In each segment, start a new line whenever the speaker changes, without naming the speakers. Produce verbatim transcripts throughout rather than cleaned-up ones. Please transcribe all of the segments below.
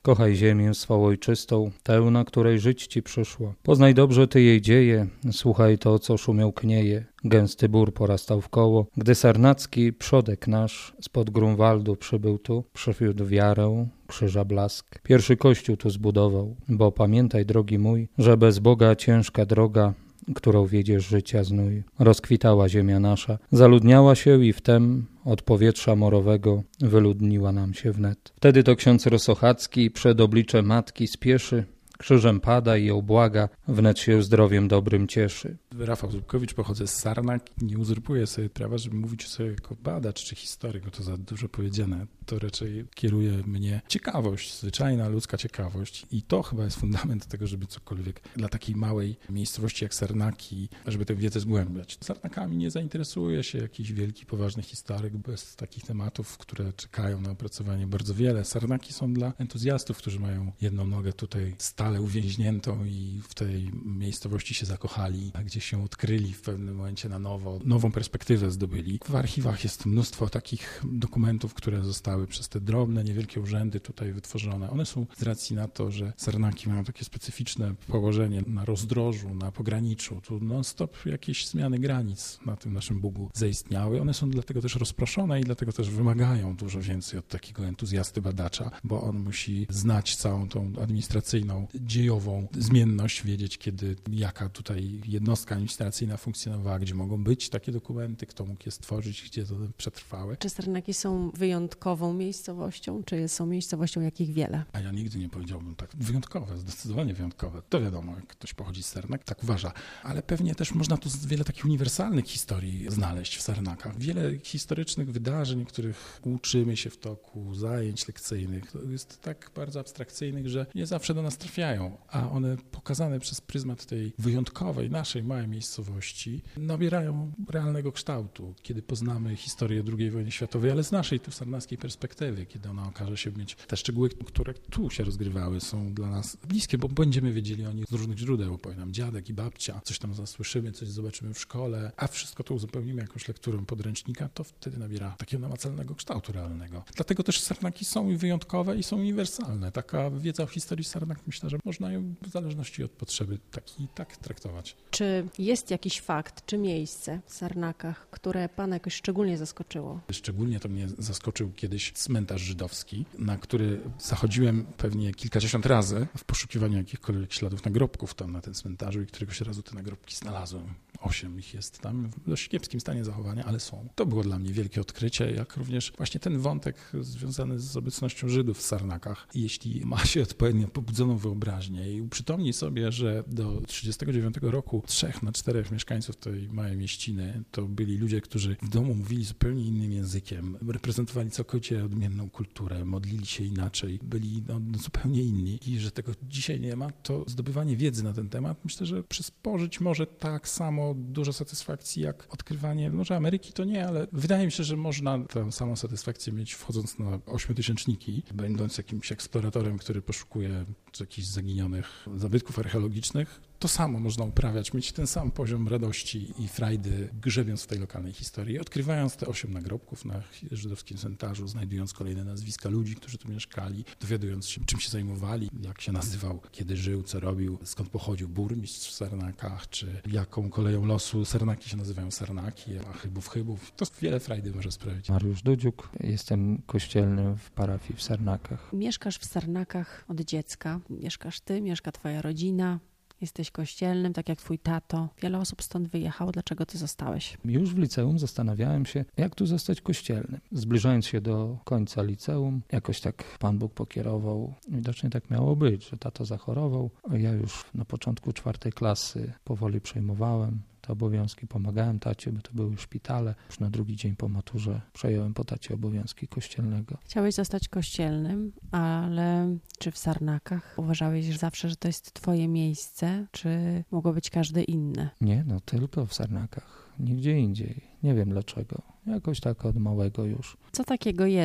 Kochaj ziemię swą ojczystą, tę, na której żyć ci przyszło. Poznaj dobrze ty jej dzieje, słuchaj to, co szumią knieje. Gęsty bór porastał wkoło, gdy Sarnacki przodek nasz spod Grunwaldu przybył tu, przywiódł wiarę, krzyża blask. Pierwszy kościół tu zbudował, bo pamiętaj, drogi mój, że bez Boga ciężka droga, którą wiedziesz życia znój. Rozkwitała ziemia nasza, zaludniała się i wtem od powietrza morowego wyludniła nam się wnet. Wtedy to ksiądz Rosochacki przed oblicze matki spieszy, krzyżem pada i ją błaga, wnet się zdrowiem dobrym cieszy.
Rafał Zupkowicz, pochodzę z Sarnak. Nie uzurpuję sobie prawa, żeby mówić sobie jako badacz czy historyk, bo to za dużo powiedziane. To raczej kieruje mnie ciekawość, zwyczajna ludzka ciekawość i to chyba jest fundament tego, żeby cokolwiek dla takiej małej miejscowości jak Sarnaki, żeby tę wiedzę zgłębiać. Sarnakami nie zainteresuje się jakiś wielki, poważny historyk bez takich tematów, które czekają na opracowanie bardzo wiele. Sarnaki są dla entuzjastów, którzy mają jedną nogę tutaj stale uwięźniętą i w tej miejscowości się zakochali, gdzie się odkryli w pewnym momencie na nowo, nową perspektywę zdobyli. W archiwach jest mnóstwo takich dokumentów, które zostały przez te drobne, niewielkie urzędy tutaj wytworzone. One są z racji na to, że Sarnaki mają takie specyficzne położenie na rozdrożu, na pograniczu. Tu non-stop jakieś zmiany granic na tym naszym Bugu zaistniały. One są dlatego też rozproszone i dlatego też wymagają dużo więcej od takiego entuzjasty badacza, bo on musi znać całą tą administracyjną, dziejową zmienność, wiedzieć kiedy, jaka tutaj jednostka administracyjna funkcjonowała, gdzie mogą być takie dokumenty, kto mógł je stworzyć, gdzie to przetrwały.
Czy Sarnaki są wyjątkową miejscowością, czy są miejscowością, jakich wiele?
A ja nigdy nie powiedziałbym tak. Wyjątkowe, zdecydowanie wyjątkowe. To wiadomo, jak ktoś pochodzi z Sarnak, tak uważa. Ale pewnie też można tu wiele takich uniwersalnych historii znaleźć w Sarnakach. Wiele historycznych wydarzeń, których uczymy się w toku zajęć lekcyjnych, to jest tak bardzo abstrakcyjnych, że nie zawsze do nas trafiają, a one pokazane przez pryzmat tej wyjątkowej, naszej małej miejscowości nabierają realnego kształtu, kiedy poznamy historię drugiej wojny światowej, ale z naszej tu sarnackiej perspektywy, kiedy ona okaże się mieć te szczegóły, które tu się rozgrywały, są dla nas bliskie, bo będziemy wiedzieli o nich z różnych źródeł, powie nam dziadek i babcia, coś tam zasłyszymy, coś zobaczymy w szkole, a wszystko to uzupełnimy jakąś lekturą podręcznika, to wtedy nabiera takiego namacalnego kształtu realnego. Dlatego też Sarnaki są i wyjątkowe i są uniwersalne. Taka wiedza o historii Sarnak, myślę, że można ją w zależności od potrzeby tak i tak traktować.
Czy jest jakiś fakt, czy miejsce w Sarnakach, które pana jakoś szczególnie zaskoczyło?
Szczególnie to mnie zaskoczył kiedyś cmentarz żydowski, na który zachodziłem pewnie kilkadziesiąt razy w poszukiwaniu jakichkolwiek śladów nagrobków tam na tym cmentarzu i któregoś razu te nagrobki znalazłem. Osiem ich jest tam w dość kiepskim stanie zachowania, ale są. To było dla mnie wielkie odkrycie, jak również właśnie ten wątek związany z obecnością Żydów w Sarnakach. Jeśli ma się odpowiednio pobudzoną wyobraźnię i uprzytomni sobie, że do trzydziestego dziewiątego roku trzech na czterech mieszkańców tej małej mieściny to byli ludzie, którzy w domu mówili zupełnie innym językiem, reprezentowali całkowicie odmienną kulturę, modlili się inaczej, byli no, zupełnie inni i że tego dzisiaj nie ma, to zdobywanie wiedzy na ten temat myślę, że przysporzyć może tak samo dużo satysfakcji jak odkrywanie, może Ameryki to nie, ale wydaje mi się, że można tę samą satysfakcję mieć wchodząc na ośmiotysięczniki, będąc jakimś eksploratorem, który poszukuje jakichś zaginionych zabytków archeologicznych. To samo można uprawiać, mieć ten sam poziom radości i frajdy, grzebiąc w tej lokalnej historii, odkrywając te osiem nagrobków na żydowskim cmentarzu, znajdując kolejne nazwiska ludzi, którzy tu mieszkali, dowiadując się, czym się zajmowali, jak się nazywał, kiedy żył, co robił, skąd pochodził burmistrz w Sarnakach, czy jaką koleją losu Sarnaki się nazywają Sarnaki, a Chybów Chybów. To wiele frajdy może sprawić.
Mariusz Dudziuk, jestem kościelny w parafii w Sarnakach.
Mieszkasz w Sarnakach od dziecka. Mieszkasz ty, mieszka twoja rodzina. Jesteś kościelnym, tak jak twój tato. Wiele osób stąd wyjechało. Dlaczego ty zostałeś?
Już w liceum zastanawiałem się, jak tu zostać kościelnym. Zbliżając się do końca liceum, jakoś tak Pan Bóg pokierował. Widocznie tak miało być, że tato zachorował. Ja już na początku czwartej klasy powoli przejmowałem te obowiązki, pomagałem tacie, bo to były szpitale. Już na drugi dzień po maturze przejąłem po tacie obowiązki kościelnego.
Chciałeś zostać kościelnym, ale czy w Sarnakach uważałeś że zawsze, że to jest twoje miejsce, czy mogło być każde inne?
Nie, no tylko w Sarnakach, nigdzie indziej. Nie wiem dlaczego. Jakoś tak od małego już.
Co takiego jest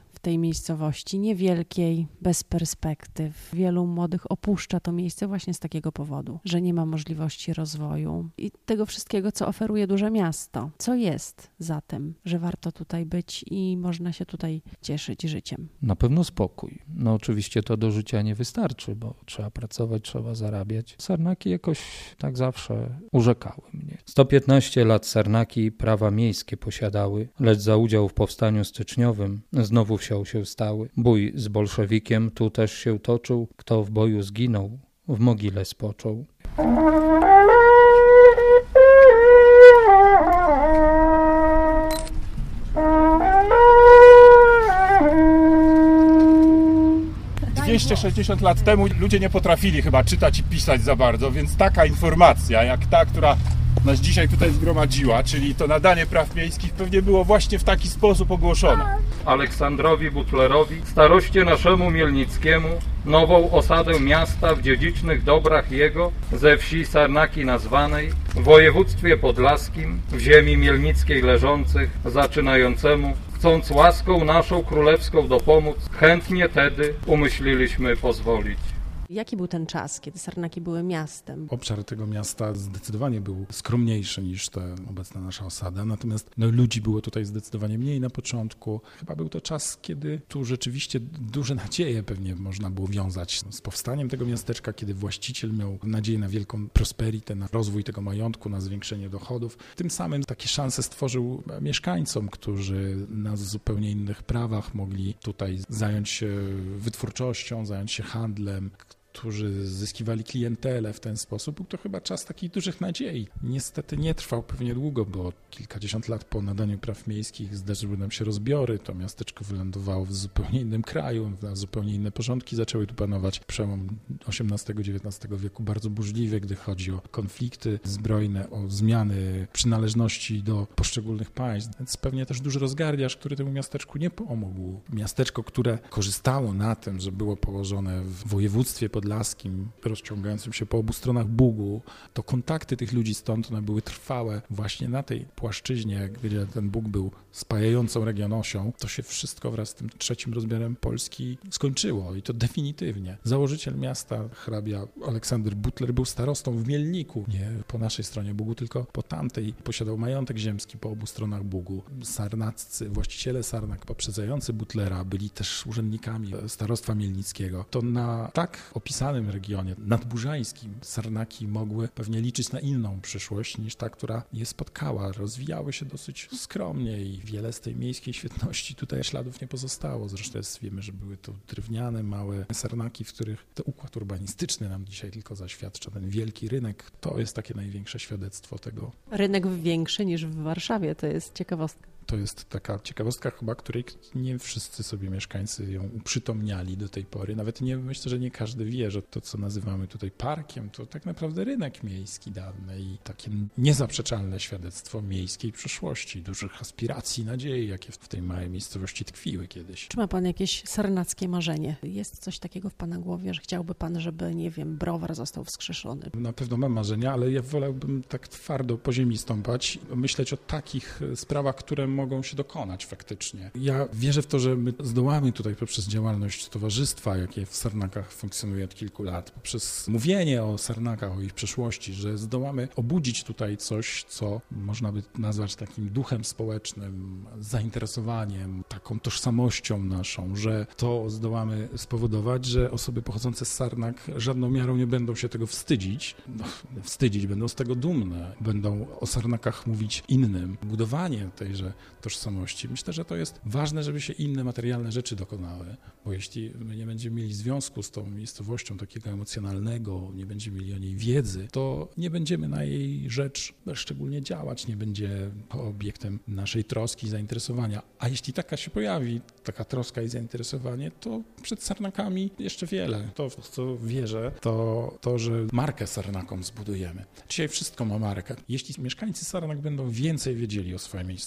w tej miejscowości niewielkiej, bez perspektyw. Wielu młodych opuszcza to miejsce właśnie z takiego powodu, że nie ma możliwości rozwoju i tego wszystkiego, co oferuje duże miasto. Co jest za tym, że warto tutaj być i można się tutaj cieszyć życiem?
Na pewno spokój. No oczywiście to do życia nie wystarczy, bo trzeba pracować, trzeba zarabiać. Sarnaki jakoś tak zawsze urzekały mnie. sto piętnaście lat Sarnaki prawa miejskie posiadały, lecz za udział w powstaniu styczniowym znowu wsią się stały. Bój z bolszewikiem tu też się toczył, kto w boju zginął, w mogile spoczął.
dwieście sześćdziesiąt lat temu ludzie nie potrafili chyba czytać i pisać za bardzo, więc taka informacja jak ta, która nas dzisiaj tutaj zgromadziła, czyli to nadanie praw miejskich, pewnie było właśnie w taki sposób ogłoszone.
Aleksandrowi Butlerowi, staroście naszemu Mielnickiemu, nową osadę miasta w dziedzicznych dobrach jego, ze wsi Sarnaki nazwanej, w województwie podlaskim, w ziemi mielnickiej leżących, zaczynającemu, chcąc łaską naszą królewską dopomóc, chętnie tedy umyśliliśmy pozwolić.
Jaki był ten czas, kiedy Sarnaki były miastem?
Obszar tego miasta zdecydowanie był skromniejszy niż ta obecna nasza osada, natomiast no, ludzi było tutaj zdecydowanie mniej na początku. Chyba był to czas, kiedy tu rzeczywiście duże nadzieje pewnie można było wiązać z powstaniem tego miasteczka, kiedy właściciel miał nadzieję na wielką prosperitę, na rozwój tego majątku, na zwiększenie dochodów. Tym samym takie szanse stworzył mieszkańcom, którzy na zupełnie innych prawach mogli tutaj zająć się wytwórczością, zająć się handlem, którzy zyskiwali klientelę w ten sposób. Był to chyba czas takich dużych nadziei. Niestety nie trwał pewnie długo, bo kilkadziesiąt lat po nadaniu praw miejskich zdarzyły nam się rozbiory. To miasteczko wylądowało w zupełnie innym kraju, na zupełnie inne porządki zaczęły tu panować. Przełom osiemnastego dziewiętnastego wieku bardzo burzliwy, gdy chodzi o konflikty zbrojne, o zmiany przynależności do poszczególnych państw. Więc pewnie też duży rozgardiaż, który temu miasteczku nie pomógł. Miasteczko, które korzystało na tym, że było położone w województwie podlaskim, rozciągającym się po obu stronach Bugu, to kontakty tych ludzi stąd one były trwałe właśnie na tej płaszczyźnie, gdzie ten Bóg był spajającą regionosią. To się wszystko wraz z tym trzecim rozbiorem Polski skończyło i to definitywnie. Założyciel miasta, hrabia Aleksander Butler, był starostą w Mielniku, nie po naszej stronie Bugu, tylko po tamtej. Posiadał majątek ziemski po obu stronach Bugu. Sarnaccy, właściciele Sarnak poprzedzający Butlera byli też urzędnikami starostwa mielnickiego. To na tak opisanym regionie nadburzańskim Sarnaki mogły pewnie liczyć na inną przyszłość niż ta, która je spotkała. Rozwijały się dosyć skromnie i wiele z tej miejskiej świetności tutaj śladów nie pozostało. Zresztą jest, wiemy, że były to drewniane, małe Sarnaki, w których to układ urbanistyczny nam dzisiaj tylko zaświadcza. Ten wielki rynek to jest takie największe świadectwo tego.
Rynek większy niż w Warszawie, to jest ciekawostka.
To jest taka ciekawostka chyba, której nie wszyscy sobie mieszkańcy ją uprzytomniali do tej pory. Nawet nie, myślę, że nie każdy wie, że to, co nazywamy tutaj parkiem, to tak naprawdę rynek miejski dawny i takie niezaprzeczalne świadectwo miejskiej przyszłości, dużych aspiracji, nadziei, jakie w tej małej miejscowości tkwiły kiedyś.
Czy ma pan jakieś sarnackie marzenie? Jest coś takiego w pana głowie, że chciałby pan, żeby, nie wiem, browar został wskrzeszony?
Na pewno mam marzenia, ale ja wolałbym tak twardo po ziemi stąpać, myśleć o takich sprawach, które mogą się dokonać faktycznie. Ja wierzę w to, że my zdołamy tutaj poprzez działalność towarzystwa, jakie w Sarnakach funkcjonuje od kilku lat, poprzez mówienie o Sarnakach, o ich przeszłości, że zdołamy obudzić tutaj coś, co można by nazwać takim duchem społecznym, zainteresowaniem, taką tożsamością naszą, że to zdołamy spowodować, że osoby pochodzące z Sarnak żadną miarą nie będą się tego wstydzić. No, wstydzić, będą z tego dumne, będą o Sarnakach mówić innym. Budowanie tejże tożsamości. Myślę, że to jest ważne, żeby się inne materialne rzeczy dokonały, bo jeśli my nie będziemy mieli związku z tą miejscowością takiego emocjonalnego, nie będziemy mieli o niej wiedzy, to nie będziemy na jej rzecz szczególnie działać, nie będzie obiektem naszej troski i zainteresowania. A jeśli taka się pojawi, taka troska i zainteresowanie, to przed Sarnakami jeszcze wiele. To, w co wierzę, to to, że markę Sarnakom zbudujemy. Dzisiaj wszystko ma markę. Jeśli mieszkańcy Sarnak będą więcej wiedzieli o swojej miejscowości,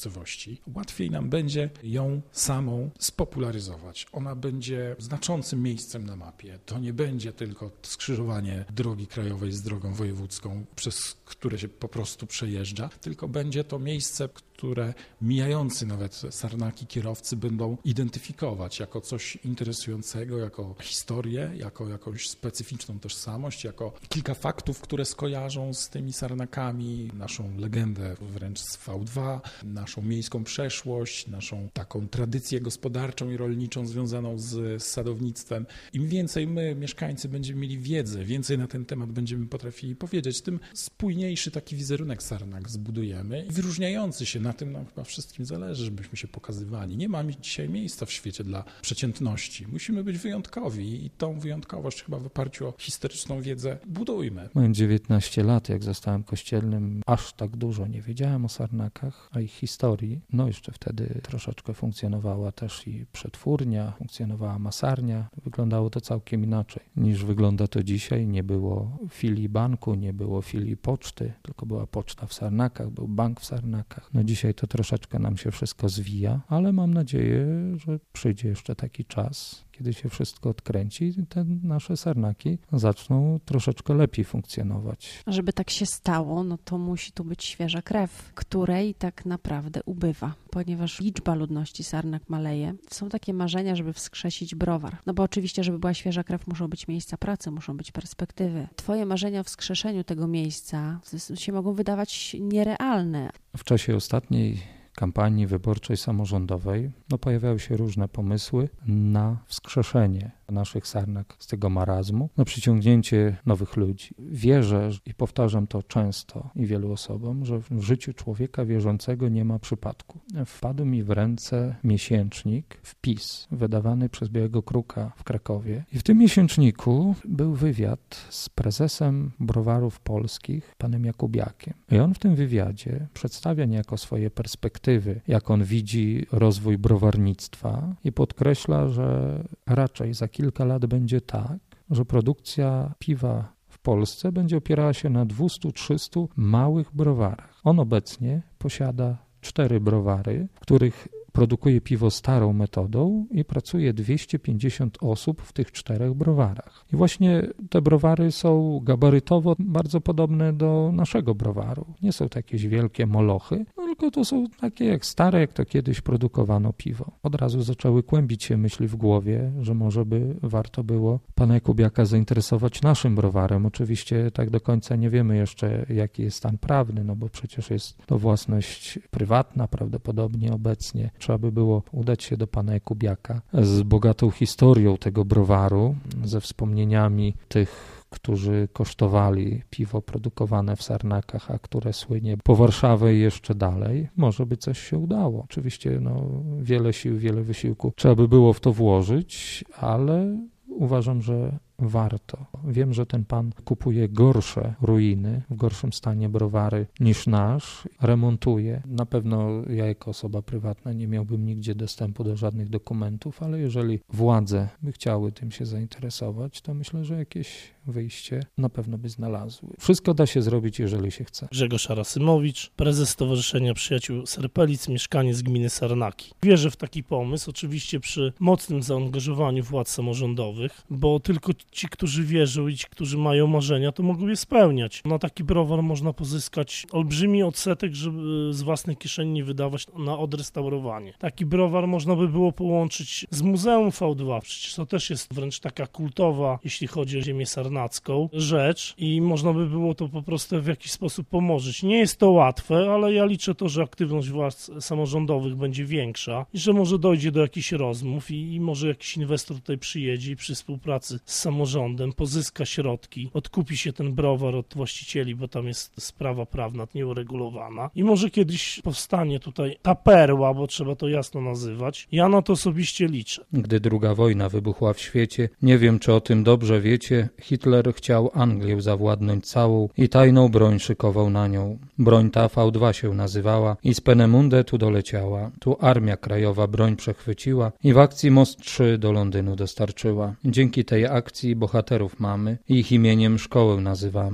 wartości, łatwiej nam będzie ją samą spopularyzować. Ona będzie znaczącym miejscem na mapie. To nie będzie tylko skrzyżowanie drogi krajowej z drogą wojewódzką, przez które się po prostu przejeżdża, tylko będzie to miejsce, które mijający nawet Sarnaki kierowcy będą identyfikować jako coś interesującego, jako historię, jako jakąś specyficzną tożsamość, jako kilka faktów, które skojarzą z tymi Sarnakami, naszą legendę wręcz z V dwa, naszą miejską przeszłość, naszą taką tradycję gospodarczą i rolniczą związaną z sadownictwem. Im więcej my, mieszkańcy, będziemy mieli wiedzę, więcej na ten temat będziemy potrafili powiedzieć, tym spójniejszy taki wizerunek Sarnak zbudujemy i wyróżniający się. Na tym nam chyba wszystkim zależy, żebyśmy się pokazywali. Nie ma dzisiaj miejsca w świecie dla przeciętności. Musimy być wyjątkowi i tą wyjątkowość chyba w oparciu o historyczną wiedzę budujmy.
Mając dziewiętnaście lat, jak zostałem kościelnym, aż tak dużo nie wiedziałem o Sarnakach, a ich historii. No jeszcze wtedy troszeczkę funkcjonowała też i przetwórnia, funkcjonowała masarnia. Wyglądało to całkiem inaczej niż wygląda to dzisiaj. Nie było filii banku, nie było filii poczty, tylko była poczta w Sarnakach, był bank w Sarnakach. No dzisiaj to troszeczkę nam się wszystko zwija, ale mam nadzieję, że przyjdzie jeszcze taki czas, kiedy się wszystko odkręci i te nasze Sarnaki zaczną troszeczkę lepiej funkcjonować.
Żeby tak się stało, no to musi tu być świeża krew, której tak naprawdę ubywa, ponieważ liczba ludności Sarnak maleje. Są takie marzenia, żeby wskrzesić browar. No bo oczywiście, żeby była świeża krew, muszą być miejsca pracy, muszą być perspektywy. Twoje marzenia o wskrzeszeniu tego miejsca się mogą wydawać nierealne.
W czasie ostatniej kampanii wyborczej samorządowej no, pojawiały się różne pomysły na wskrzeszenie naszych Sarnak z tego marazmu, na przyciągnięcie nowych ludzi. Wierzę i powtarzam to często i wielu osobom, że w życiu człowieka wierzącego nie ma przypadku. Wpadł mi w ręce miesięcznik, wpis wydawany przez Białego Kruka w Krakowie i w tym miesięczniku był wywiad z prezesem browarów polskich, panem Jakubiakiem. I on w tym wywiadzie przedstawia niejako swoje perspektywy, jak on widzi rozwój browarnictwa i podkreśla, że raczej za kilka lat będzie tak, że produkcja piwa w Polsce będzie opierała się na dwieście trzysta małych browarach. On obecnie posiada cztery browary, w których produkuje piwo starą metodą i pracuje dwieście pięćdziesiąt osób w tych czterech browarach. I właśnie te browary są gabarytowo bardzo podobne do naszego browaru. Nie są to jakieś wielkie molochy, no tylko to są takie jak stare, jak to kiedyś produkowano piwo. Od razu zaczęły kłębić się myśli w głowie, że może by warto było pana Jakubiaka zainteresować naszym browarem. Oczywiście tak do końca nie wiemy jeszcze, jaki jest stan prawny, no bo przecież jest to własność prywatna prawdopodobnie obecnie. Trzeba by było udać się do pana Jakubiaka z bogatą historią tego browaru, ze wspomnieniami tych, którzy kosztowali piwo produkowane w Sarnakach, a które słynie po Warszawę i jeszcze dalej. Może by coś się udało. Oczywiście no, wiele sił, wiele wysiłku trzeba by było w to włożyć, ale uważam, że warto. Wiem, że ten pan kupuje gorsze ruiny, w gorszym stanie browary niż nasz, remontuje. Na pewno ja jako osoba prywatna nie miałbym nigdzie dostępu do żadnych dokumentów, ale jeżeli władze by chciały tym się zainteresować, to myślę, że jakieś wyjście na pewno by znalazły. Wszystko da się zrobić, jeżeli się chce.
Grzegorz Arasymowicz, prezes Stowarzyszenia Przyjaciół Serpelic, mieszkaniec gminy Sarnaki. Wierzę w taki pomysł, oczywiście przy mocnym zaangażowaniu władz samorządowych, bo tylko ci, którzy wierzą i ci, którzy mają marzenia, to mogą je spełniać. Na taki browar można pozyskać olbrzymi odsetek, żeby z własnej kieszeni nie wydawać na odrestaurowanie. Taki browar można by było połączyć z Muzeum V dwa, przecież to też jest wręcz taka kultowa, jeśli chodzi o ziemię sarnacką, rzecz i można by było to po prostu w jakiś sposób pomnożyć. Nie jest to łatwe, ale ja liczę to, że aktywność władz samorządowych będzie większa i że może dojdzie do jakichś rozmów i, i może jakiś inwestor tutaj przyjedzie i przy współpracy z samorządem pozyska środki, odkupi się ten browar od właścicieli, bo tam jest sprawa prawna nieuregulowana i może kiedyś powstanie tutaj ta perła, bo trzeba to jasno nazywać. Ja na to osobiście liczę.
Gdy druga wojna wybuchła w świecie, nie wiem, czy o tym dobrze wiecie, Hitler chciał Anglię zawładnąć całą i tajną broń szykował na nią. Broń ta V dwa się nazywała i z Peenemunde tu doleciała. Tu Armia Krajowa broń przechwyciła i w akcji Most trzy do Londynu dostarczyła. Dzięki tej akcji bohaterów mamy i ich imieniem szkołę nazywamy.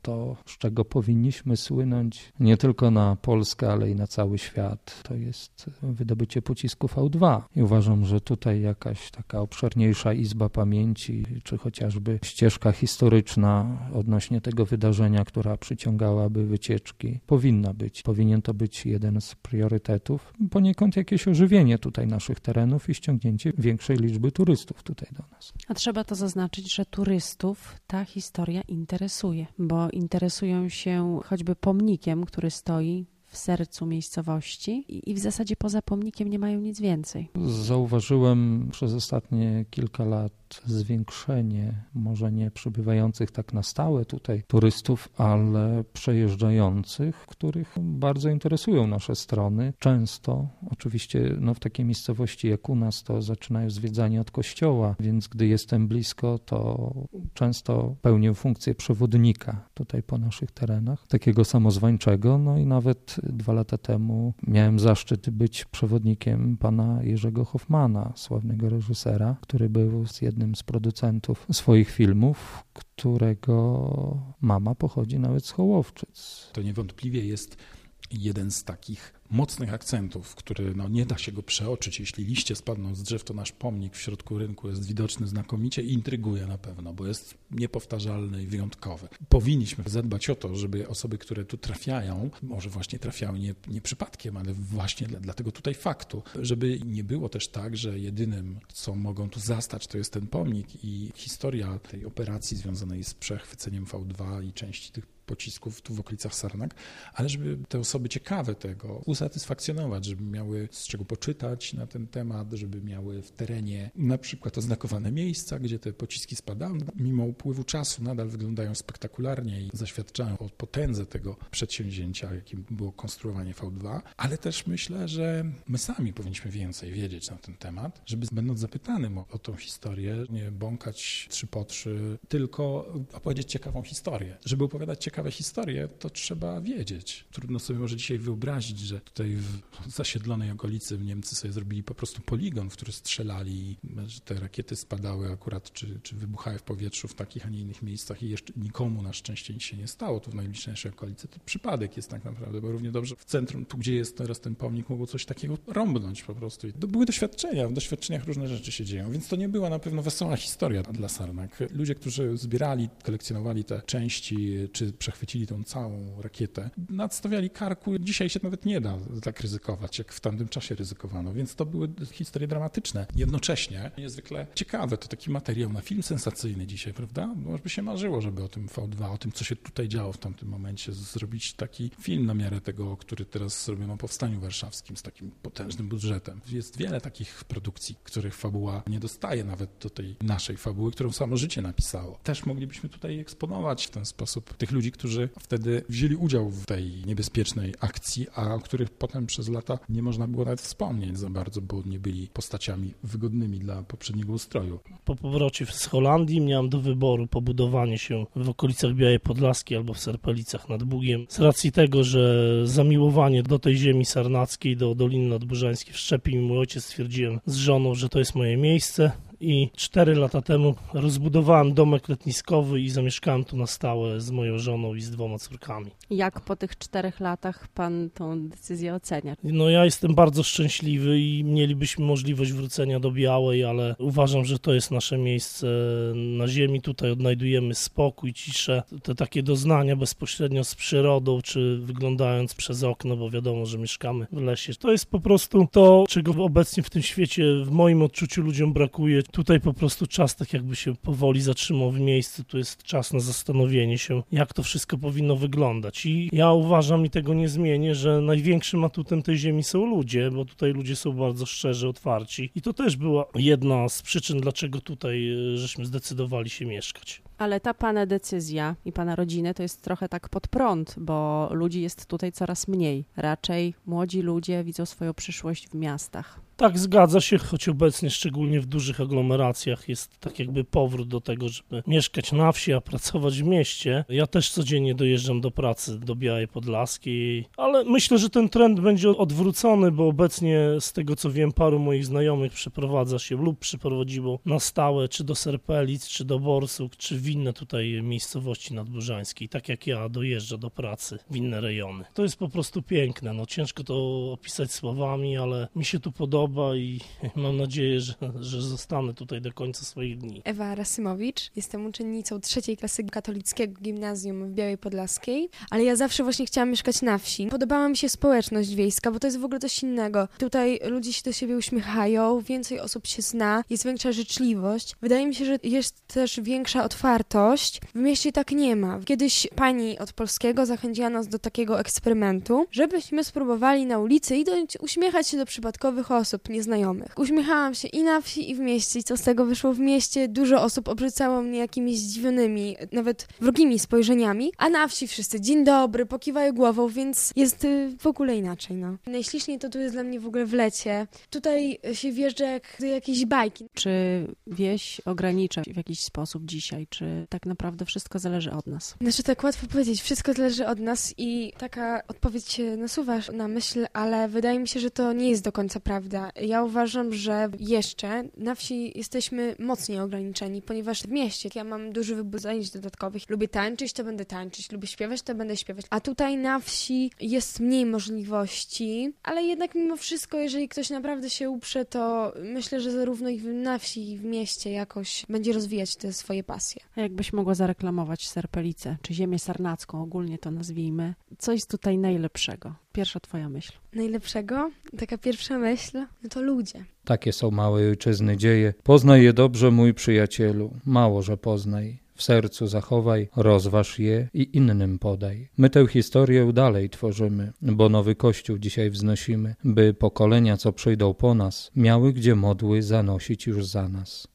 to, z czego powinniśmy słynąć nie tylko na Polskę, ale i na cały świat, to jest wydobycie pocisku V dwa. I uważam, że tutaj jakaś taka obszerniejsza izba pamięci, czy chociażby ścieżka historyczna odnośnie tego wydarzenia, która przyciągałaby wycieczki, powinna być. Powinien to być jeden z priorytetów. Poniekąd jakieś ożywienie tutaj naszych terenów i ściągnięcie większej liczby turystów tutaj do nas.
A trzeba to zaznaczyć, że turystów ta historia interesuje, bo interesują się choćby pomnikiem, który stoi w sercu miejscowości i w zasadzie poza pomnikiem nie mają nic więcej.
Zauważyłem przez ostatnie kilka lat zwiększenie, może nie przybywających tak na stałe tutaj turystów, ale przejeżdżających, których bardzo interesują nasze strony. Często, oczywiście no w takiej miejscowości jak u nas, to zaczynają zwiedzanie od kościoła, więc gdy jestem blisko, to często pełnię funkcję przewodnika tutaj po naszych terenach, takiego samozwańczego, no i nawet dwa lata temu miałem zaszczyt być przewodnikiem pana Jerzego Hoffmana, sławnego reżysera, który był z jednym z producentów swoich filmów, którego mama pochodzi nawet z Hołowczyc.
To niewątpliwie jest jeden z takich mocnych akcentów, który no, nie da się go przeoczyć. Jeśli liście spadną z drzew, to nasz pomnik w środku rynku jest widoczny znakomicie i intryguje na pewno, bo jest niepowtarzalny i wyjątkowy. Powinniśmy zadbać o to, żeby osoby, które tu trafiają, może właśnie trafiały nie, nie przypadkiem, ale właśnie dla, dla tego tutaj faktu, żeby nie było też tak, że jedynym, co mogą tu zastać, to jest ten pomnik i historia tej operacji związanej z przechwyceniem V dwa i części tych pocisków tu w okolicach Sarnak, ale żeby te osoby ciekawe tego usatysfakcjonować, żeby miały z czego poczytać na ten temat, żeby miały w terenie na przykład oznakowane miejsca, gdzie te pociski spadały. Mimo upływu czasu nadal wyglądają spektakularnie i zaświadczają o potędze tego przedsięwzięcia, jakim było konstruowanie V dwa, ale też myślę, że my sami powinniśmy więcej wiedzieć na ten temat, żeby będąc zapytanym o, o tą historię, nie bąkać trzy po trzy, tylko opowiedzieć ciekawą historię. Żeby opowiadać ciekawą ciekawe historie, to trzeba wiedzieć. Trudno sobie może dzisiaj wyobrazić, że tutaj w zasiedlonej okolicy Niemcy sobie zrobili po prostu poligon, w który strzelali, że te rakiety spadały akurat, czy, czy wybuchały w powietrzu w takich, a nie innych miejscach i jeszcze nikomu na szczęście nic się nie stało tu w najbliższej okolicy. To przypadek jest tak naprawdę, bo równie dobrze w centrum, tu gdzie jest teraz ten pomnik, mogło coś takiego rąbnąć po prostu. I to były doświadczenia, w doświadczeniach różne rzeczy się dzieją, więc to nie była na pewno wesoła historia dla Sarnak. Ludzie, którzy zbierali, kolekcjonowali te części, czy przechwycili tą całą rakietę, nadstawiali karku. Dzisiaj się nawet nie da tak ryzykować, jak w tamtym czasie ryzykowano, więc to były historie dramatyczne. Jednocześnie niezwykle ciekawe. To taki materiał na film sensacyjny dzisiaj, prawda? Może by się marzyło, żeby o tym V dwa, o tym, co się tutaj działo w tamtym momencie, zrobić taki film na miarę tego, który teraz zrobiono o Powstaniu Warszawskim z takim potężnym budżetem. Jest wiele takich produkcji, których fabuła nie dostaje nawet do tej naszej fabuły, którą samo życie napisało. Też moglibyśmy tutaj eksponować w ten sposób tych ludzi, którzy wtedy wzięli udział w tej niebezpiecznej akcji, a o których potem przez lata nie można było nawet wspomnieć za bardzo, bo nie byli postaciami wygodnymi dla poprzedniego ustroju.
Po powrocie z Holandii miałem do wyboru pobudowanie się w okolicach Białej Podlaskiej albo w Serpelicach nad Bugiem. Z racji tego, że zamiłowanie do tej ziemi sarnackiej, do Doliny Nadburzańskiej wszczepił mi mój ojciec, stwierdziłem z żoną, że to jest moje miejsce. I cztery lata temu rozbudowałem domek letniskowy i zamieszkałem tu na stałe z moją żoną i z dwoma córkami.
Jak po tych czterech latach pan tą decyzję ocenia?
No ja jestem bardzo szczęśliwy i mielibyśmy możliwość wrócenia do Białej, ale uważam, że to jest nasze miejsce na ziemi. Tutaj odnajdujemy spokój, ciszę, te takie doznania bezpośrednio z przyrodą, czy wyglądając przez okno, bo wiadomo, że mieszkamy w lesie. To jest po prostu to, czego obecnie w tym świecie w moim odczuciu ludziom brakuje. Tutaj po prostu czas tak jakby się powoli zatrzymał w miejscu, tu jest czas na zastanowienie się, jak to wszystko powinno wyglądać. I ja uważam i tego nie zmienię, że największym atutem tej ziemi są ludzie, bo tutaj ludzie są bardzo szczerzy, otwarci. I to też była jedna z przyczyn, dlaczego tutaj żeśmy zdecydowali się mieszkać.
Ale ta pana decyzja i pana rodziny to jest trochę tak pod prąd, bo ludzi jest tutaj coraz mniej. Raczej młodzi ludzie widzą swoją przyszłość w miastach.
Tak, zgadza się, choć obecnie szczególnie w dużych aglomeracjach jest tak jakby powrót do tego, żeby mieszkać na wsi, a pracować w mieście. Ja też codziennie dojeżdżam do pracy do Białej Podlaskiej, ale myślę, że ten trend będzie odwrócony, bo obecnie z tego co wiem, paru moich znajomych przeprowadza się lub przyprowadziło na stałe czy do Serpelic, czy do Borsuk, czy w inne tutaj miejscowości nadburzańskiej, tak jak ja dojeżdża do pracy w inne rejony. To jest po prostu piękne, no ciężko to opisać słowami, ale mi się tu podoba i mam nadzieję, że, że zostanę tutaj do końca swoich dni.
Ewa Rasymowicz, jestem uczennicą trzeciej klasy katolickiego gimnazjum w Białej Podlaskiej, ale ja zawsze właśnie chciałam mieszkać na wsi. Podobała mi się społeczność wiejska, bo to jest w ogóle coś innego. Tutaj ludzie się do siebie uśmiechają, więcej osób się zna, jest większa życzliwość. Wydaje mi się, że jest też większa otwartość. W mieście tak nie ma. Kiedyś pani od polskiego zachęciła nas do takiego eksperymentu, żebyśmy spróbowali na ulicy idąc uśmiechać się do przypadkowych osób, nieznajomych. Uśmiechałam się i na wsi, i w mieście. I co z tego wyszło? W mieście dużo osób obrzucało mnie jakimiś zdziwionymi, nawet wrogimi spojrzeniami, a na wsi wszyscy dzień dobry, pokiwają głową, więc jest y, w ogóle inaczej, no. Najśliczniej to tu jest dla mnie w ogóle w lecie. Tutaj się wjeżdża jak do jakiejś bajki.
Czy wieś ogranicza w jakiś sposób dzisiaj? Czy tak naprawdę wszystko zależy od nas?
Znaczy tak łatwo powiedzieć, wszystko zależy od nas i taka odpowiedź się nasuwa na myśl, ale wydaje mi się, że to nie jest do końca prawda. Ja uważam, że jeszcze na wsi jesteśmy mocniej ograniczeni, ponieważ w mieście ja mam duży wybór zajęć dodatkowych. Lubię tańczyć, to będę tańczyć. Lubię śpiewać, to będę śpiewać. A tutaj na wsi jest mniej możliwości, ale jednak mimo wszystko, jeżeli ktoś naprawdę się uprze, to myślę, że zarówno i na wsi, i w mieście jakoś będzie rozwijać te swoje pasje.
A jakbyś mogła zareklamować Serpelicę, czy ziemię sarnacką, ogólnie to nazwijmy, co jest tutaj najlepszego? Pierwsza twoja myśl.
Najlepszego? Taka pierwsza myśl? No to ludzie.
Takie są małej ojczyzny dzieje. Poznaj je dobrze, mój przyjacielu. Mało, że poznaj. W sercu zachowaj, rozważ je i innym podaj. My tę historię dalej tworzymy, bo nowy Kościół dzisiaj wznosimy, by pokolenia, co przyjdą po nas, miały gdzie modły zanosić już za nas.